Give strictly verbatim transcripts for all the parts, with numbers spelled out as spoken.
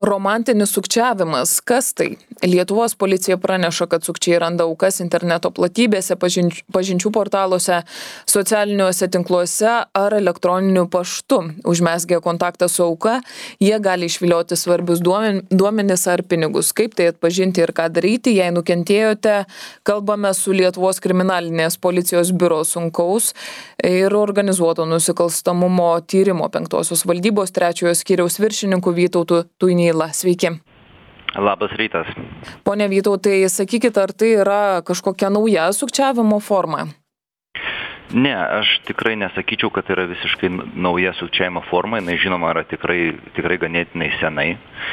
Romantinis sukčiavimas. Kas tai? Lietuvos policija praneša, kad sukčiai randa aukas interneto platybėse, pažinčių, pažinčių portaluose, socialiniuose tinkluose ar elektroniniu paštu. Užmesgę kontaktą su auka, jie gali išvilioti svarbius duomenis ar pinigus. Kaip tai atpažinti ir ką daryti, jei nukentėjote, kalbame su Lietuvos kriminalinės policijos biuro sunkaus ir organizuoto nusikalstamumo tyrimo penktosios valdybos trečiojo skyriaus viršininku Vytautu Tuinyla. Sveiki. Labas rytas. Pone Vytautai, sakykit, ar tai yra kažkokia nauja sukčiavimo forma? Ne, aš tikrai nesakyčiau, kad tai yra visiškai nauja sukčiavimo forma, jinai žinoma yra tikrai, tikrai ganėtinai senai.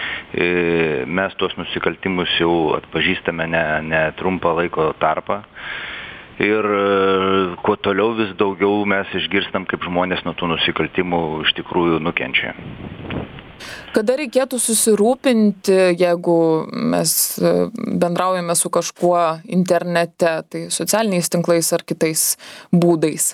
Mes tuos nusikaltimus jau atpažįstame ne, ne trumpą laiko tarpą. Ir kuo toliau vis daugiau mes išgirstam, kaip žmonės nuo tų nusikaltimų iš tikrųjų nukenčia. Kada reikėtų susirūpinti, jeigu mes bendraujame su kažkuo internete, tai socialiniais tinklais ar kitais būdais?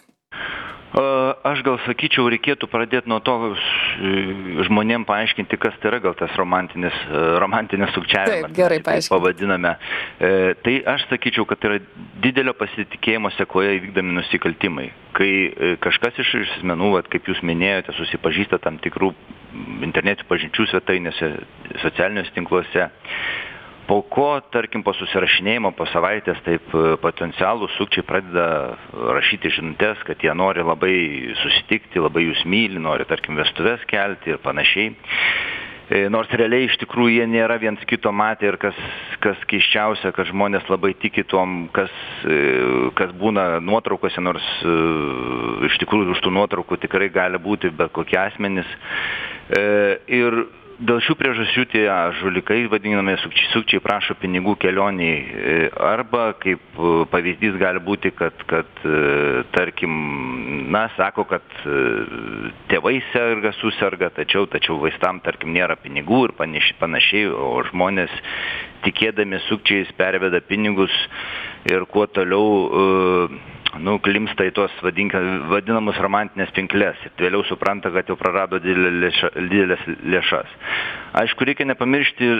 Aš gal sakyčiau, reikėtų pradėti nuo to žmonėm paaiškinti, kas tai yra gal tas romantinis, romantinis sukčiavimas. Taip, gerai paaiškinti. Pavadiname. Tai aš sakyčiau, kad tai yra didelio pasitikėjimo sekoje įvykdomi nusikaltimai. Kai kažkas iš asmenų, kaip jūs minėjote, susipažįsta tam tikrų internetinių pažinčių svetainėse, socialiniuose tinkluose, po ko, tarkim, po susirašinėjimo, po savaitės, taip potencialų sukčiai pradeda rašyti žinutes, kad jie nori labai susitikti, labai jūs myli, nori, tarkim, vestuves kelti ir panašiai. Nors realiai iš tikrųjų jie nėra viens kito matę ir kas, kas keiščiausia, kad žmonės labai tiki tom, kas, kas būna nuotraukose, nors iš tikrųjų už tų nuotraukų tikrai gali būti bet kokie asmenys. Ir dėl šių priežasčių tie žulikai, vadinami sukčiai, sukčiai prašo pinigų kelioniai, arba kaip pavyzdys gali būti, kad, kad tarkim, na, sako, kad tėvai serga, suserga, tačiau, tačiau vaistam, tarkim, nėra pinigų ir panašiai, o žmonės tikėdami sukčiais perveda pinigus ir kuo toliau nu, klimsta į tuos vadinamus romantinės pinkles ir vėliau supranta, kad jau prarado didelės lėšas. Aišku, reikia nepamiršti ir,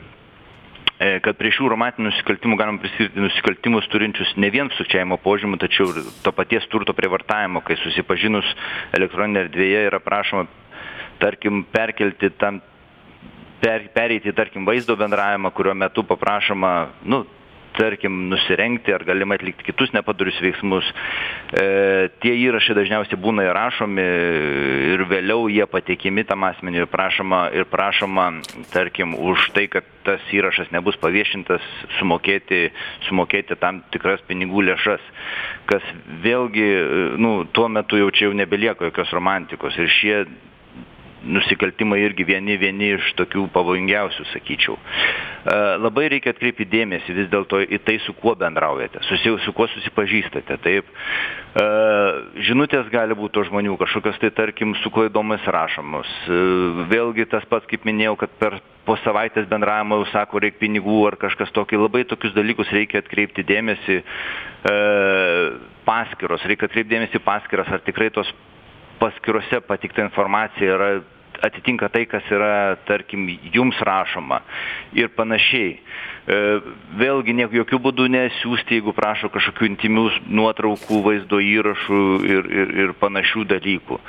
ir kad prie šių romantinių nusikaltimų galima priskirti nusikaltimus turinčius ne vien sukčiavimo požymių, tačiau ir to paties turto prievartavimo, kai susipažinus elektroninėje erdvėje yra prašoma, tarkim, perkelti tam, per, pereiti, tarkim, vaizdo bendravimą, kurio metu paprašoma, nu, tarkim, nusirengti ar galima atlikti kitus nepadarius veiksmus. E, tie įrašai dažniausiai būna įrašomi ir vėliau jie pateikiami tam asmeniui ir prašoma, ir prašoma, tarkim, už tai, kad tas įrašas nebus paviešintas, sumokėti, sumokėti tam tikras pinigų lėšas, kas vėlgi, nu, tuo metu jau čia jau nebelieka jokios romantikos ir šie nusikaltimai irgi vieni, vieni iš tokių pavojingiausių, sakyčiau. Labai reikia atkreipti dėmesį vis dėlto į tai, su kuo bendraujate, su, su kuo susipažįstate. Taip. Žinutės gali būti to žmonių, kažkokios tai, tarkim, su klaidomis rašomos. Vėlgi tas pats, kaip minėjau, kad per po savaitės bendravimo jau sako, reikia pinigų ar kažkas tokio. Labai tokius dalykus reikia atkreipti dėmesį. Paskyros, reikia atkreipti dėmesį paskyras, ar tikrai tos paskyrose patikta informacija yra, atitinka tai, kas yra, tarkim, jums rašoma ir panašiai. Vėlgi, ne, jokių būdų nesiųsti, jeigu prašo kažkokių intimių nuotraukų, vaizdo įrašų ir, ir, ir panašių dalykų.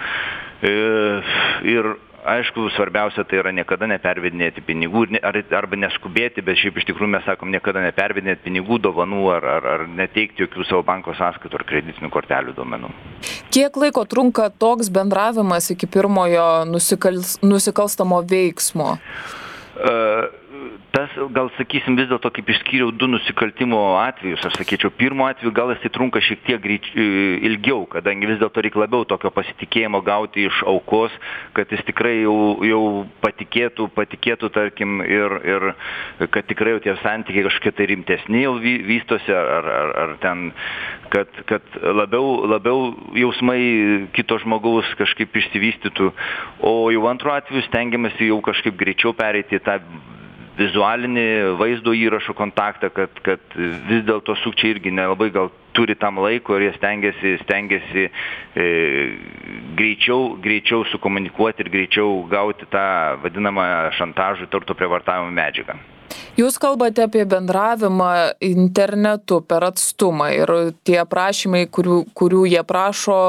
Ir aišku, svarbiausia tai yra niekada nepervedinėti pinigų arba neskubėti, bet šiaip iš tikrųjų mes sakom niekada nepervedinėti pinigų, dovanų ar, ar, ar neteikti jokių savo banko sąskaitų ar kreditinių kortelių duomenų. Kiek laiko trunka toks bendravimas iki pirmojo nusikals, nusikalstamo veiksmo? Uh, Tas, gal sakysim, vis dėlto, kaip išskyriau du nusikaltimo atvejus, aš sakyčiau, pirmo atveju gal jis tai trunka šiek tiek greič, ilgiau, kadangi vis dėlto reikia labiau tokio pasitikėjimo gauti iš aukos, kad jis tikrai jau, jau patikėtų, patikėtų, tarkim, ir, ir kad tikrai jau tie santykiai kažkokie tai rimtesni jau vystosi, ar, ar, ar ten, kad, kad labiau, labiau jausmai kito žmogaus kažkaip išsivystytų, o jau antru atveju stengiamasi jau kažkaip greičiau pereiti tą vizualinį vaizdo įrašų kontaktą, kad, kad vis dėlto sukčiai irgi nelabai gal turi tam laiko ir jie stengiasi, stengiasi e, greičiau, greičiau sukomunikuoti ir greičiau gauti tą vadinamą šantažų turto prievartavimo medžiagą. Jūs kalbate apie bendravimą internetu per atstumą ir tie prašymai, kurių, kurių jie prašo,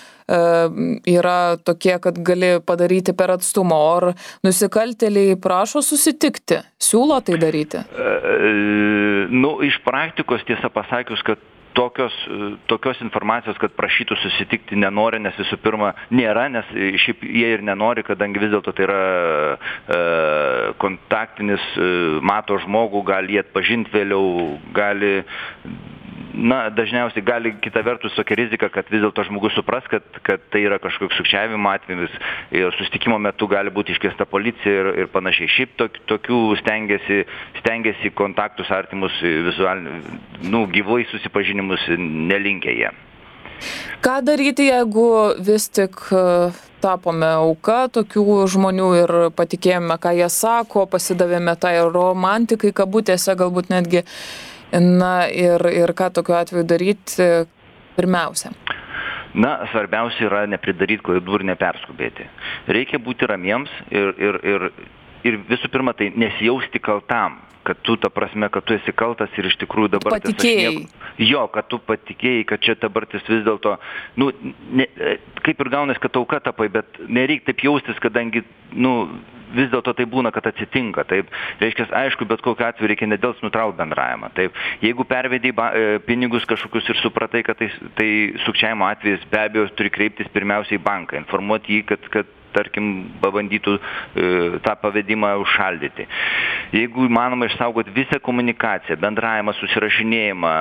yra tokie, kad gali padaryti per atstumą. Ar nusikaltėliai prašo susitikti, siūlo tai daryti? E, nu, iš praktikos tiesą pasakius, kad Tokios, tokios informacijos, kad prašytų susitikti nenori, nes visų pirma nėra, nes šiaip jie ir nenori, kadangi vis dėlto tai yra e, kontaktinis, e, mato žmogų, gali jį atpažinti vėliau, gali, na, dažniausiai gali kita vertus tokia rizika, kad vis dėlto žmogus supras, kad, kad tai yra kažkoks sukčiavimo atvejis ir susitikimo metu gali būti iškviesta policija ir, ir panašiai. Šiaip tok, tokių stengiasi, stengiasi kontaktus artimus vizualinių, nu, gyvai susipažinimus nelinkę jie. Ką daryti, jeigu vis tik tapome auka tokių žmonių ir patikėjome, ką jie sako, pasidavėme tai romantikai, kabutėse galbūt netgi, na ir, ir ką tokiu atveju daryti pirmiausia? Na, svarbiausia yra nepridaryti klaidų ir neperskubėti. Reikia būti ramiems ir, ir, ir, ir visų pirma, tai nesijausti kaltam, kad tu, ta prasme, kad tu esi kaltas ir iš tikrųjų dabar... Patikėjai. Nieko, jo, kad tu patikėjai, kad čia dabartis vis dėlto, nu, ne, kaip ir gaunas, kad auka tapai, bet nereik taip jaustis, kadangi, nu, vis dėlto tai būna, kad atsitinka. Taip, reiškia, aišku, bet kokiu atveju reikia nedėls nutraukti bendravimą. Taip, jeigu pervedėjai pinigus kažkokius ir supratai, kad tai, tai sukčiavimo atvejis, be abejo, turi kreiptis pirmiausiai į banką, informuoti jį, kad, kad tarkim, pabandytų e, tą pavedimą užšaldyti. Jeigu įmanoma išsaugoti visą komunikaciją, bendravimą, susirašinėjimą,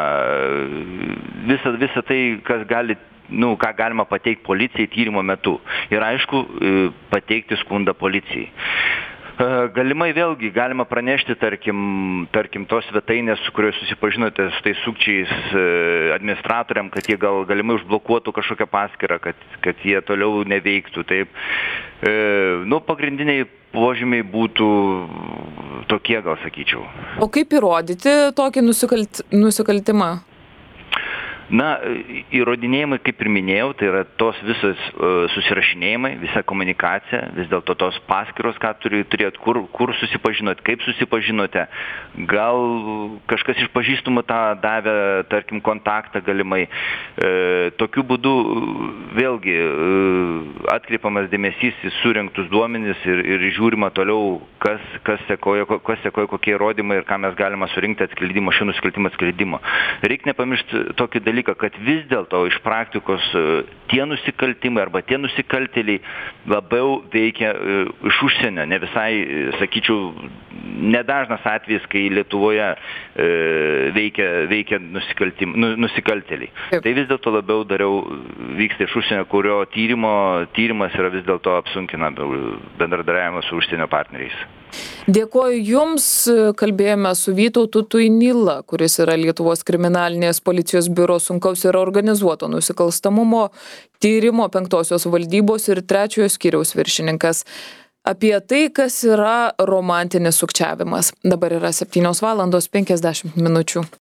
visą, visą tai, kas gali, nu, ką galima pateikti policijai tyrimo metu. Ir aišku, pateikti skundą policijai. Galimai vėlgi galima pranešti, tarkim, tarkim tos svetainės, su kurioje susipažinote su tais sukčiais administratoriam, kad jie gal galimai užblokuotų kažkokią paskyrą, kad, kad jie toliau neveiktų. Taip, e, nu, pagrindiniai požymiai būtų tokie, gal sakyčiau. O kaip įrodyti tokį nusikalt, nusikaltimą? Na, įrodinėjimai, kaip ir minėjau, tai yra tos visos uh, susirašinėjimai, visa komunikacija, vis dėlto tos paskyros, ką turi, turėt, kur, kur susipažinot, kaip susipažinote, gal kažkas iš pažįstamų tą davė, tarkim, kontaktą galimai. E, tokiu būdu vėlgi e, atkreipiamas dėmesys į surinktus duomenis ir, ir žiūrima toliau, kas, kas sekoja, kas sekoja, kokie įrodymai ir ką mes galima surinkti atskleidimo, šio nusikaltimo atskleidimo. Reikia nepamiršti tokį dalyką, kad vis dėlto iš praktikos tie nusikaltimai arba tie nusikaltėliai labiau veikia iš užsienio, ne visai, sakyčiau, nedažnas atvejis, kai Lietuvoje e, veikia, veikia nu, nusikaltėliai. Taip. Tai vis dėlto labiau dariau vyksta iš užsienio, kurio tyrimo, tyrimas yra vis dėlto apsunkina bendradarbiavimą su užsienio partneriais. Dėkoju Jums, kalbėjome su Vytautu Tuinyla, kuris yra Lietuvos kriminalinės policijos biuro sunkaus ir organizuoto nusikalstamumo tyrimo penktosios valdybos ir trečiojo skyriaus viršininkas. Apie tai, kas yra romantinis sukčiavimas. Dabar yra septynios valandos penkiasdešimt minučių.